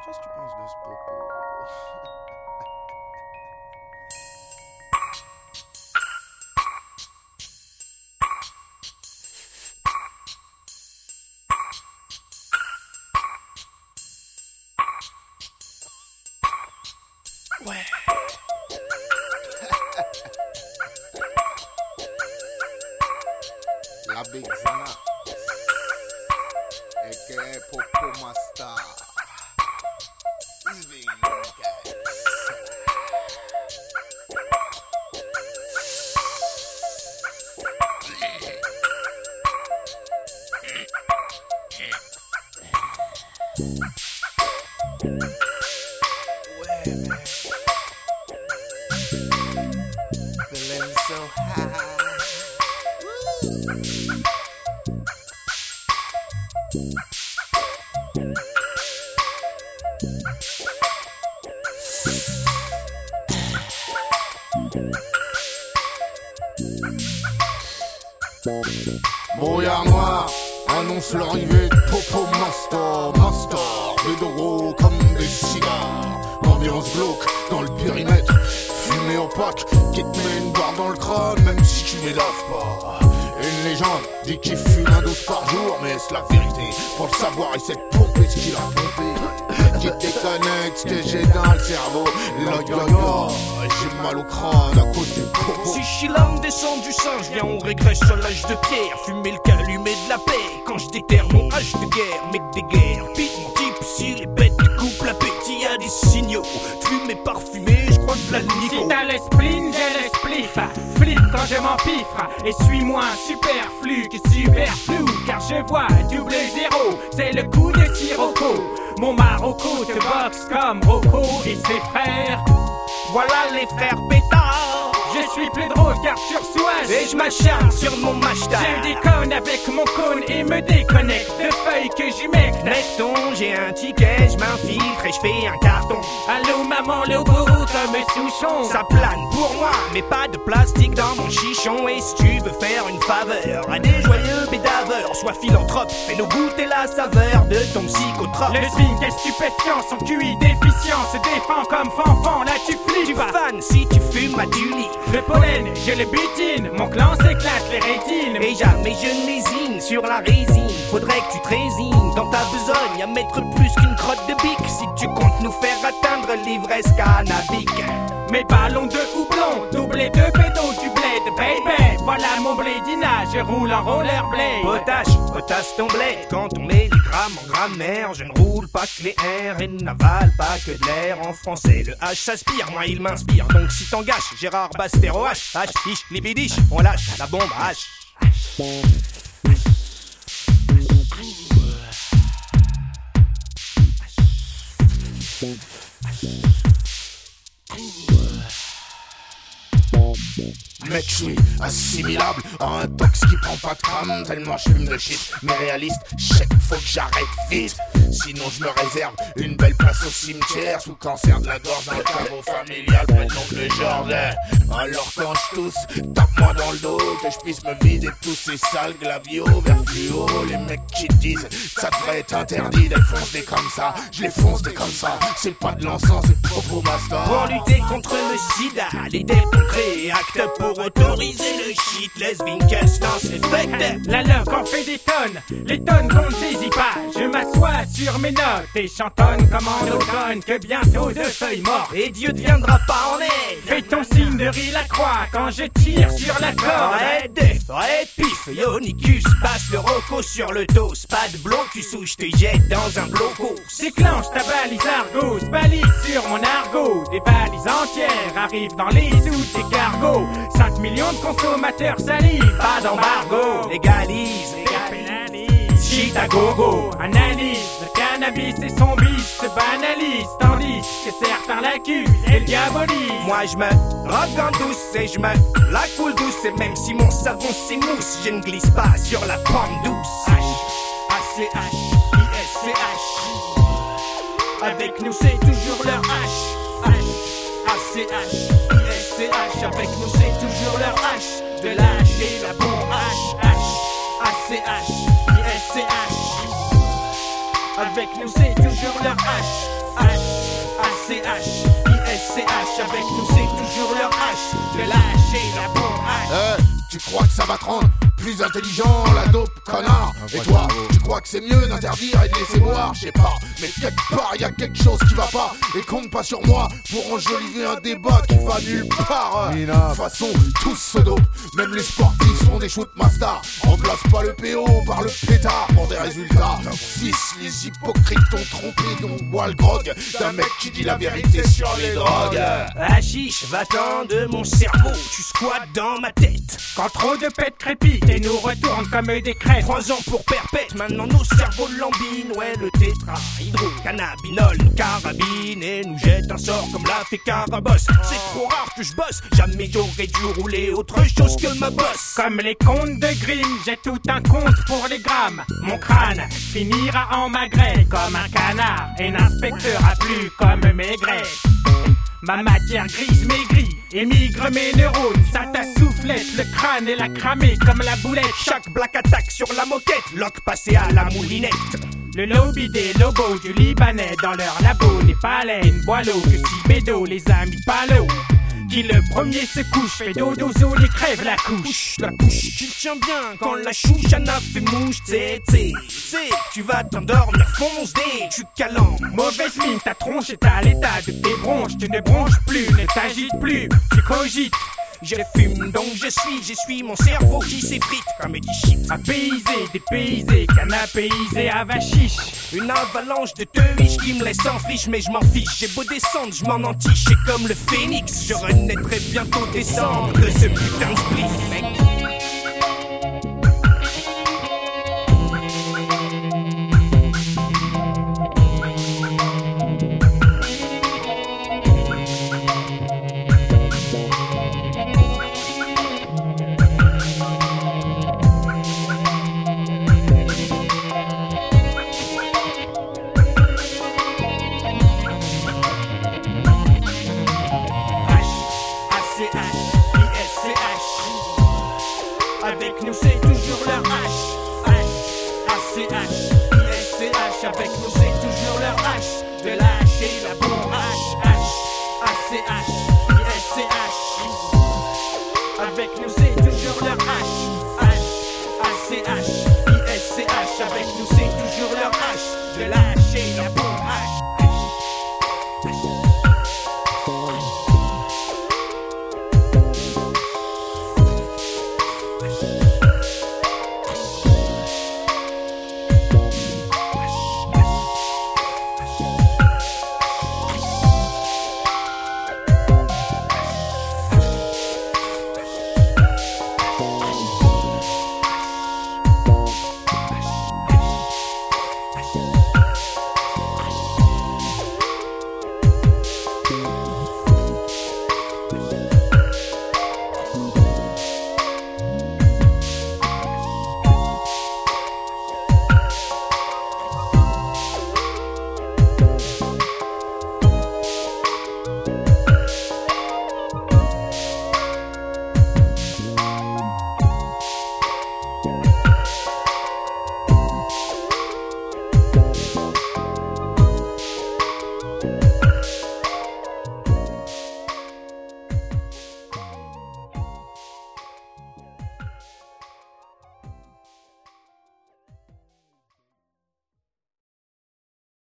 Qu'est-ce que tu penses de ce propos? Ouais. La Big Zana, aka Popo Master. It's been guys. Ouais, man. Feeling so high. Brouillard noir annonce l'arrivée de Popo Master. Les dos gros comme des cigares. Ambiance glauque dans le périmètre. Fumée opaque qui te met une barre dans le crâne, même si tu m'édaves pas. Une légende dit qu'il fume un dose par jour, mais c'est la vérité. Pour le savoir, il sait pomper ce qu'il a pompé. Qui déconnecte ce que j'ai dans le cerveau. J'ai mal au crâne à cause du popo. Si je suis l'âme descend du singe, viens on régresse à l'âge de pierre. Fumer le calumet de la paix, quand je déterre mon âge de guerre. Mec des guerres, pite mon type, si les bêtes coupent l'appétit, y'a des signaux. Fumé parfumé, je crois que la nico. Si t'as l'espleen, j'ai l'esplif. Flip quand je m'empiffre. Et suis-moi superflu que superflu. Car je vois double zéro, c'est le coup de Sirocco. Mon Marocco te boxe comme Rocco et ses frères. Voilà les frères pétards. Je suis plus drôle car tu reçois. Et je m'acharne sur mon mashta. Je déconne avec mon cône et me déconnecte de feuilles que j'humecte. Mettons, j'ai un ticket, je m'infiltre et je fais un carton. Allô maman, le beau comme Souchon. Ça plane pour moi, mais pas de plastique dans mon chichon. Et si tu veux faire une faveur à des joyeux bédaveurs, sois philanthrope, fais-nous goûter la saveur de ton psychotrope. Le swing est stupéfiant, son QI déficient se défend comme fanfan, là tu flippes. Tu fan si tu fumes à du lit. Le pollen, je le butine, mon clan s'éclate les rétines. Et jamais je ne lésine sur la résine. Faudrait que tu te résines dans ta besogne à mettre plus qu'une crotte de bique si tu comptes nous faire atteindre l'ivresse cannabique. Mes ballons de houblon, doublés de pédos du bled, baby. Voilà mon blédina, je roule en rollerblade. Potasse ton bled. Quand on met les grammes en grammaire, je ne roule pas que les R et n'avale pas que de l'air. En français, le H s'aspire, moi il m'inspire. Donc si t'en gâches, Gérard Bastero H, H, libidiche, on lâche la bombe H. Mec, je suis assimilable à un tox qui prend pas de crame. Tellement je fume de shit, mais réaliste, check, faut que j'arrête vite. Sinon je me réserve une belle place au cimetière. Sous cancer de la gorge dans le caveau familial, près de l'oncle Georges. Alors quand je tousse, tape-moi dans le dos, que je puisse me vider de tous ces sales glavios vers fluo. Les mecs qui te disent ça devrait être interdit d'être foncé comme ça, je les fonce des comme ça. C'est pas de l'encens, c'est Popo Master. Pour lutter contre le sida, l'idée concrète, acte pour autoriser le shit. Les Winkles lance l'effect. La love en fait des tonnes, les tonnes qu'on ne saisit pas. Je m'assois sur mes notes et chantonne comme en automne que bientôt de feuilles mortes. Et Dieu ne viendra pas en aide. Fais ton signe de riz la croix quand je tire sur la corde. Arrête pif, Ionicus passe le roco sur le dos. Pas de blocus ou je te jette dans un bloco. Déclenche ta balise Argos, balise sur mon argot. Des valises entières arrivent dans les sous des cargos. 5 millions de consommateurs salivent, pas d'embargo. Légalise, shit à gogo, analyse. Le cannabis et son vice se banalisent, tandis que certains l'accusent et le diabolisent. Moi je me rock en douce et je me la coule douce. Et même si mon savon s'émousse, je ne glisse pas sur la pente douce. H-A-C-H, I-S-C-H. Avec nous c'est toujours leur H. H-A-C-H, I-S-C-H. Avec nous c'est toujours leur H. De lâcher la bombe H. H-A-C-H, I-S-C-H. Avec nous c'est toujours leur H. lâcher la bombe H. Tu crois que ça va te rendre plus intelligent, la dope, connard? Et toi, tu crois que c'est mieux d'interdire et de laisser boire? Je sais pas, mais quelque part y a quelque chose qui va pas. Et compte pas sur moi pour enjoliver un débat qui va nulle part. De toute façon, tous se dopent, même les sportifs sont des shootmasters. Remplace pas le PO par le pétard pour des résultats. Fils, les hypocrites t'ont trompé, donc bois le grog d'un mec qui dit la vérité sur les drogues. Hachiche, va-t'en de mon cerveau, tu squattes dans ma tête. Quand trop de pètes crépitent et nous retournent comme des crêpes. 3 ans pour perpète, maintenant nos cerveaux lambinent. Ouais, le tétrahydrocannabinol nous carabine et nous jette un sort comme l'a fait Carabosse. C'est trop rare que je bosse, jamais j'aurais dû rouler autre chose que ma bosse. Comme les contes de Grimm, j'ai tout un compte pour les grammes. Mon crâne finira en magret comme un canard et n'inspectera plus comme Maigret. Ma matière grise maigrit, émigre mes neurones. Ça t'assoufflette, le crâne et la cramé comme la boulette. Chaque black attack sur la moquette, lock passé à la moulinette. Le lobby des lobos du Libanais dans leur labo n'est pas laine, boileau que si bédo, les amis palo. Qui le premier se couche, fait dodo, les crève la couche. La couche qui tient bien quand la chouchana fait mouche. T'sais, tu vas t'endormir, fonce dès tu calanques. Mauvaise mine, ta tronche est à l'état de tes bronches. Tu ne bronches plus, ne t'agites plus, tu cogites. Je fume donc je suis mon cerveau qui s'effrite comme du shit. Apaisé, dépaysé, canapéisé à vachiche. Une avalanche de tewish qui me laisse en friche, mais je m'en fiche. J'ai beau descendre, je m'en entiche. Et comme le phénix, je renaîtrai bientôt descendre de ce putain de spliff, mec. Avec nous c'est toujours leur H. H-A-C-H, I-S-C-H. Avec nous c'est toujours leur H. De lâcher la bombe H. H-A-C-H, I-S-C-H. Avec nous c'est toujours leur H. H-A-C-H, I-S-C-H. Avec nous c'est toujours leur H. De lâcher la bombe.